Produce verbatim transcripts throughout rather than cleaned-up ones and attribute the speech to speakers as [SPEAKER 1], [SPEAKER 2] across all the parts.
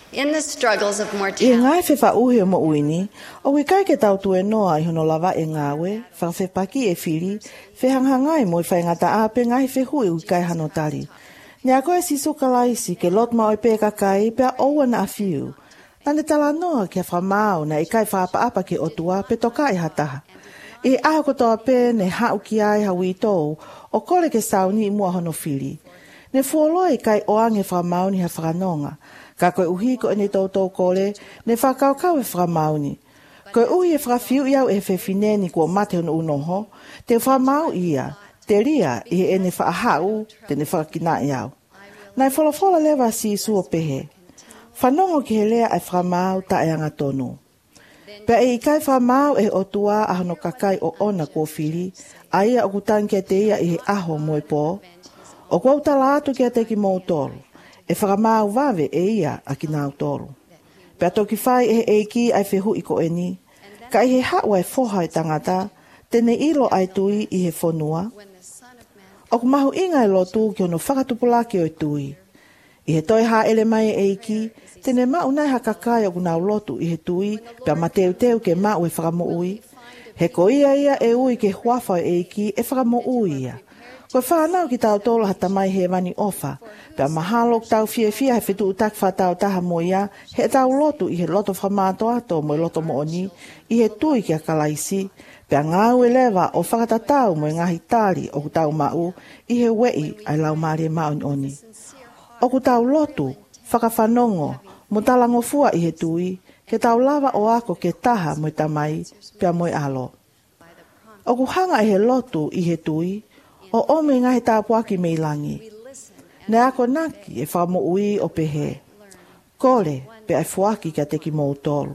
[SPEAKER 1] In the struggles of
[SPEAKER 2] I
[SPEAKER 1] mortality,
[SPEAKER 2] ngai fe fa uhi o mo uini, o wi kai ke tau tue noa i hono lava e ngawe, fa fe paki e fili, fe hanghangai mo i whai ngata ape ngai fe hui ui kai hano tali. Ni a koe si suka laisi ke lot ma oi pe kakai pe a oua na a fiu. Tane tala noa ke a whamau na i kai whaapa apa ke otua pe toka i hataha. I aho kotoa pe ne hau ki ai hawi tou, o kore ke sauni i mua hono fili. Ne fuoloi kai oange whamau ni ha whanonga. Ka koe uhi ko ene tautou kore, ne whakaukau e whamauni. Koe uhi e whafiu iau e whewhineni kua mate hono unoho, te whamau ia, te ria i ene whaahau, te ne whakina iau. Nai wholofola lewa si suo pehe. Whanongo ki he lea e whamau ta e anga tonu. Pea e ikai whamau e otua ahono kakai o ona kua fili, a ia o kutangia te ia i he aho moe po. O kua utala atu kia te ki moutolu. E whakamau wawe e ia a ki nau toru. Pea toki whai e eiki ai whehu i ko eni, ka i he hawa e whoha i tangata, tene ilo ai tui i he whonua. O ku mahu inga e lotu ki ono whakatupulaki o i tui. I he toi ha ele mai e eiki, tene mau nai ha kakai o ku nau lotu i he tui, pea mateu teu ke mau e whakamo ui. He ko ia ia e ui ke huafa e eiki e whakamo ui ia. Koe whanau ki tau tolo hata mai he wani ofa. Pea mahalo ki tau fie fie he whetu utak whatau taha mo ia, he tau lotu i he loto whamato ato mo i loto mo oni, i he tui ki a kalaisi. Pea ngau e lewa o whakatatau mo i ngahi tari o ku tau mau, i he wei ai lau maari e mauni oni. O ku tau lotu, whakawhanongo, mo talango fua i he tui, ke tau lava o ako ke taha mo i tamai, pea mo i alo. O ku hanga i he lotu i he tui, o ome ngahi tāpuaki me ilangi. Ne ako naki e whamo ui o pehe. Kore pe ai fuaki kia te ki mou tolu.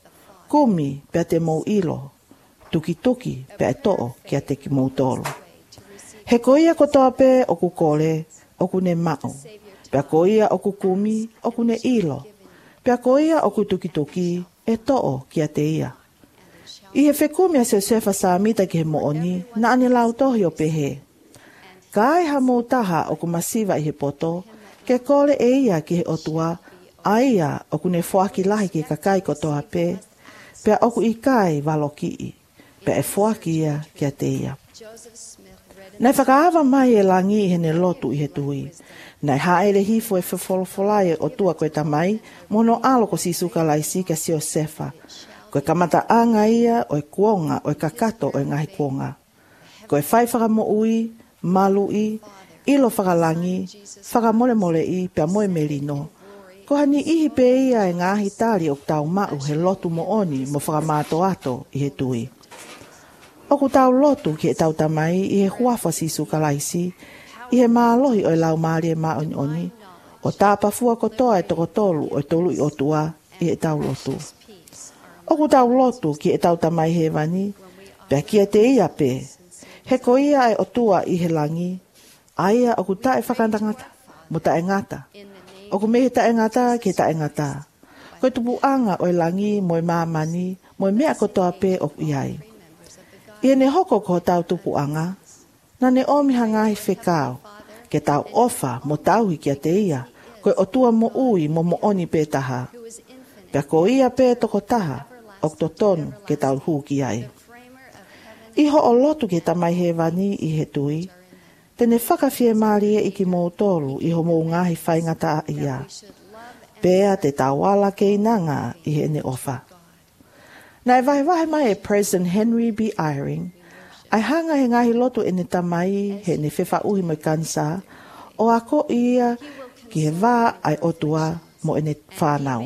[SPEAKER 2] Kumi pe te mou ilo. Tuki tuki pe ai to'o kia te ki mou tolu. He koia kotoa pe o ku kore, o ku ne mao. Pe a koia o ku kumi, o ku ne ilo. Pe a koia o ku tuki tuki, e to'o kia te ia. I he whekumi a se sefa sa amita ki he mooni, na ane lau tohi o pehe. Ka ai ha mō taha o ku masiva i he poto, ke kore e ia ki he otua, a ia o ku ne whuaki lahi ki kakai kotoa pe, pea o ku i kai waloki i, pea e whuaki ia ki a te ia. Nei whakaava mai e langi i he ne lotu i he tui. Nei haere hifo e whewholofolae o tua koe tamai, mono alo ko sisuka laisi ka sio sefa. Koe kamata anga ia o e kuonga o e kakato o e ngahi kuonga. Koe whai whakamo ui, malu i, ilo whakalangi, whakamole mole i pia moe merino. Ko hani ihi pe ia e ngahi tari o tau mau he lotu mo oni mo whakamato ato i he tui. O ku tau lotu ki e tau tamai i he huafa sisu kalaisi, i he maalohi o e lau maari e maoni oni, o tāpa fua kotoa e toko tolu o e tolu i otua i he tau lotu. O ku tau lotu ki e tau tamai he wani, pia kia te ia pe, he ko ia e otua i he langi, aia o ku tae whakantangata, mo tae ngata. O ku mehe tae ngata ki tae ngata. Koe tupu anga o e langi, mo e mamani, mo e mea kotoa pe o iai. I ne hoko ko tau tupu anga, na ne omi hangahi whekau, ke tau ofa mo tauhi ki a te ia, koe otua mo ui mo mo oni pe taha. Pea ko ia pe toko taha, o totonu ke tau huu ki ai. Iho o lotu ke tamai he wani i he tui, tene whakawhie maari e iki mō tolu iho mō ngahi whaingata a ia. Pea te tawala ke inanga i he ne ofa. Nai vahe vahe mai e President Henry B. Eyring, ai hanga he ngahi lotu e ne tamai he ne whewha uhi mo kansa, o ako ia ki he wā ai otua mo e ne whanau.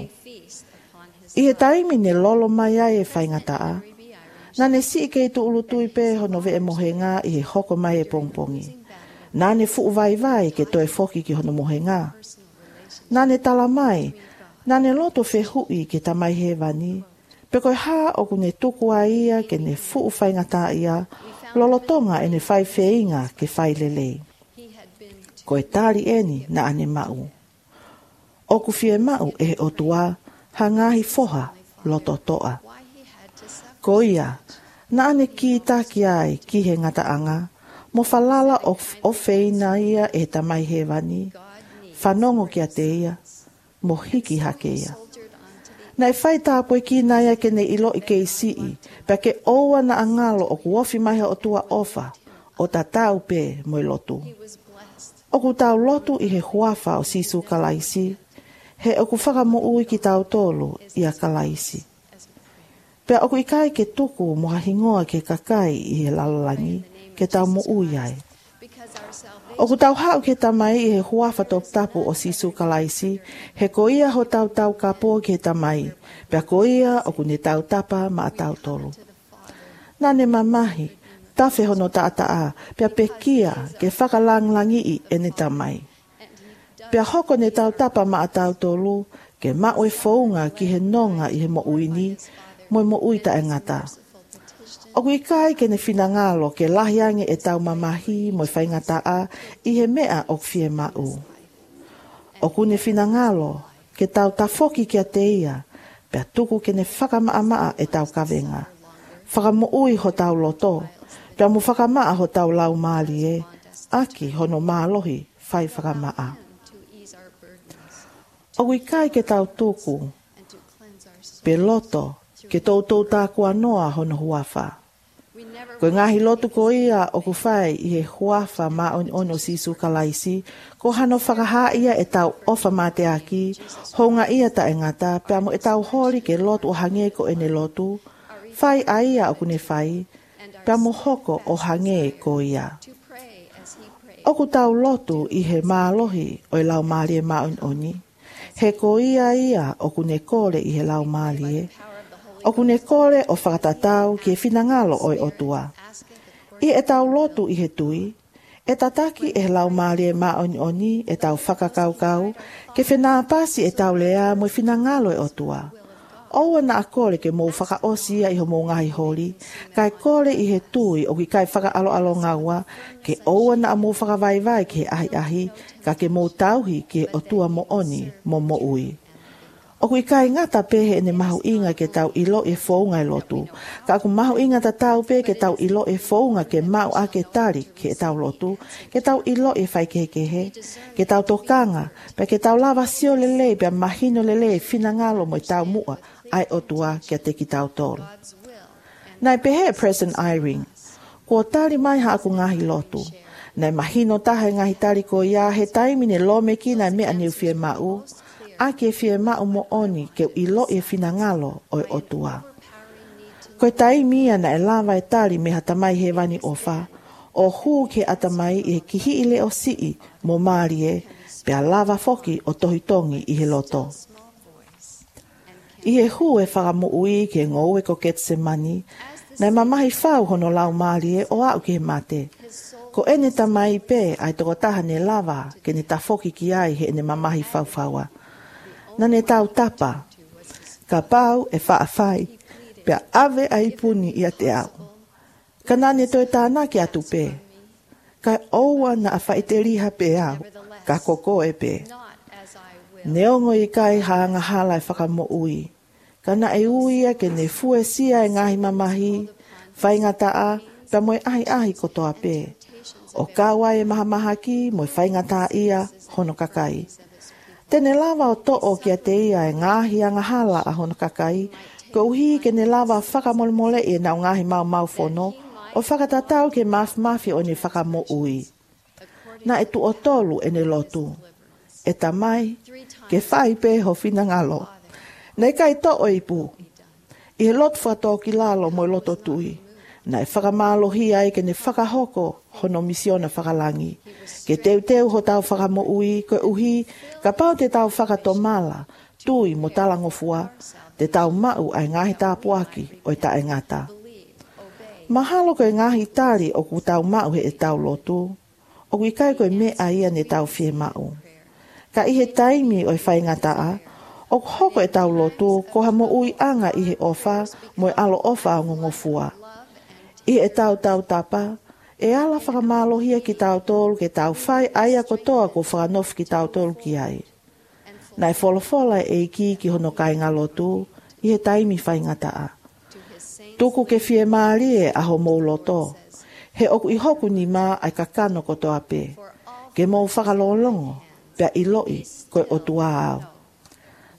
[SPEAKER 2] I he taimi ne lolo mai ai e whaingata a, nā ne si ke tu ulutu i pe hono ve e mohenga i he hoko mai e pongpongi. Nā ne fuu vai vai ke toe foki ki hono mohenga. Nā ne tala mai, nā ne loto fe hui ke tamai he wani, pe koe hā o ku ne tuku a ia ke ne fuu whaingata ia, lolotonga e ne whai wheinga ke whai lelei. Koe tari eni na ane mau. O ku fie mau e o tua, hangahi foha loto toa. Ko ia, na ane ki taki ai ki he ngata anga, mo falala o, o feina ia e tamai he wani, whanongo ki a te ia, mo hiki hakea. Nai whai tāpoi ki nai ke ne ilo i ke isii, pia ke oua na angalo o kuofi mai o tua ofa, o ta tau pe mo lotu. O ku tau lotu i he huafa o sisu kalaisi, he o ku whaka mo ui ki tau tolu i a kalaisi. Pea o ku ikai ke tuku mo hingoa ke kakai i he lalalangi, ke tau mo ui ai. O ku tau hau ke tamai i he huafa top tapu o sisu kalaisi, he ko ia ho tau tau kapo ke tamai, pea ko ia o ku ne tau tapa ma a tau tolu. Nane mamahi, tawhi hono taataa, pea pekia ke whakalanglangi i ene tamai. Pea hoko ne tau tapa ma a tau tolu, ke maue founga ki he nonga i he mo uini, mo mo uita e ngata. O kui kai ke ne finangalo ke lahiange e tau mamahi mo whaingata a i he mea o fie mau. O ku ne finangalo ke tau tafoki kia te ia, pea tuku ke ne whakamaamaa e tau kawenga. Whakamo ui ho tau loto, pea mo whakamaa ho tau lau maali e, aki hono maalohi whai whakamaa. O kui kai ke tau tuku, pe loto ke tau tau tā kua noa hono huafa. Ko ngahi lotu ko ia o ku whai i he huafa ma on ono sisu kalaisi, ko hano whakaha ia e tau ofa ma te aki, honga ia ta e ngata, pea mo e tau hori ke lotu o hange ko ene lotu, whai a ia o kune whai, pea mo hoko o hange ko ia. O ku tau lotu i he maalohi o i lau maali e ma on oni, he ko ia ia o kune kore i he lau maali e, o kune kore o whakatatau ki e finangalo o i otua. I e tau lotu i he tui, e tataki e lau maali e ma oni oni e tau whakakaukau, ke whenapasi e tau lea mo i finangalo i otua. Oua na a kore ke mou whakaosia i ho mou ngahi hori, kai kore i he tui o ki kai whakaalo alo ngaua, ke oua na a mou whakavaivai ke he ahi ahi, ka ke mou tauhi ke otua mo oni mo mo ui. O kui kai ngata pehe ene mahu inga ke tau ilo e founga e lotu. Ka aku mahu inga ta tau pe ke tau ilo e founga ke mau a ke tari ke tau lotu. Ke tau ilo e whai kehe kehe. Ke tau tokanga. Pe ke tau lava sio lele pe mahino lele finangalo mo i tau mua ai otua ke te ki tau tolu. Nai pehe present Irene. Ko tari mai ha aku ngahi lotu. Nai mahino taha ngahi tari ko ia he taimine lome ki nai mea niu fie mau. A ke fie mau mo oni ke ilo e finangalo o e otua. Koe tai mia na e lava e tari me hatamai he wani ofa, o hu ke atamai i he kihi ile o sii mo maari e, pe a lava foki o tohitongi i he loto. I he hu e whakamo ui ke ngou e ko Getsemani, na mamahi whau hono lau maari e o au ke he mate. Ko ene tamai pe ai toko taha ne lava ke ne ta foki ki ai he ene mamahi whau whaua. Na ne tau tapa, ka pau e whaafai, pea ave a ipuni i a te au. Ka nane toi tāna ki atu pe, ka oua na a whaiteliha pe au, ka koko e pe. Neongo i kai haanga hala e whakamo ui, ka na e uia ke ne fue sia e ngahi mamahi, whaingata a, pea moe ahi ahi kotoa pe. O kawa e mahamaha ki, moe whaingata ia, hono kakai. Tene lava o to'o kia te ia e ngahi anga hala a hono kakai, ko uhi ke ne lava whakamolmole e nau ngahi mau mau fono, o whakatatau ke maf mafi o ni whakamo ui. Na e tu o tolu e ne lotu. E tamai, ke whai pe ho finangalo. Nei kai to'o ipu. I he lotu whatoki lalo mo loto tui. Na e whakamalo hi ai ke ne whakahoko hono misiona whakalangi. Ke teu teu ho tau whakamo ui, ko uhi, ka pau te tau whakatomala, tui mo talangofua, te tau mau ai ngahi tāpuaki o i ta e ngata. Mahalo ko e ngahi tari o ku tau mau he e tau lotu, o ku ikai ko e me a ia ne tau fie mau. Ka i he taimi o i whai ngata a, o ku hoko e tau lotu, ko ha mo ui anga i he ofa, mo e alo ofa o ngongofua. I e tau tau tapa, e ala whakamallohia ki tau tolu ke tau whai aia kotoa ko whakanof ki tau tolu ki ai. Nai wholofola e ki ki hono kai ngalotu, i he taimi whai ngata a. Tuku ke fie maari e aho mou loto, he oku i hoku ni ma ai kakano kotoa pe, ke mou whakalolongo, pia i loi koe o tua au.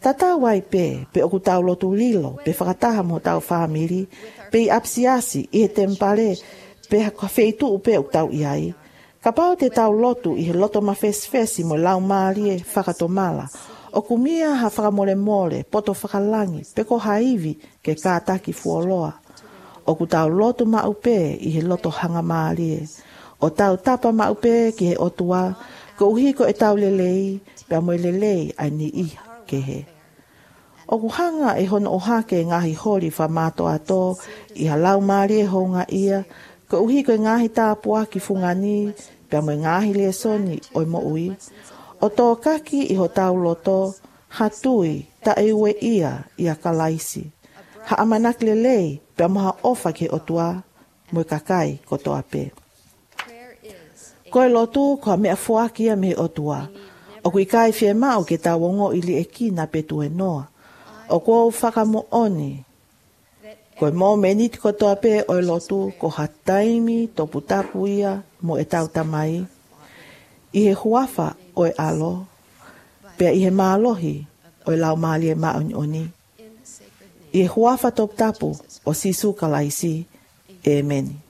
[SPEAKER 2] Tata wai pe, pe oku tau lotu lilo, pe whakataha mo tau whamiri, pe i apsiasi, i he tempare, pe haka wheitu upe o tau iai. Ka pau te tau lotu i he loto mawhesfesi mo lau maari e whakatomala, o kumia ha whakamole mole, poto whakalangi, pe ko haivi ke kātaki fuoloa. O ku tau lotu maupe i he loto hanga maari e, o tau tapa maupe ki he otua, ko uhiko e tau lelei, pe mo lelei ai ni iha ke he. O ku hanga e hono o hake ngahi hori wha mato ato, i ha lau maari e honga ia, ko uhiko e ngahi tāpua ki fungani, pe mo ngahi le soni o mo ui. O tō kaki i ho tau loto, hatui ta e ue ia i a kalaisi. Ha amanak lelei, pe mo ha ofa ke otua, mo kakai ko toa pe. Koe lotu ko mea fuaki a me otua. O kui kai fie mau ke ta wongo ili e kina pe tu e noa. O kou whakamo oni. Koe mō meniti ko toa pe o lotu ko hataimi topu tapu ia mo e tau tamai. I he huafa o e alo. Pea i he maalohi o e lau maali e maoni oni. I he huafa topu tapu o sisu kalaisi. Amen.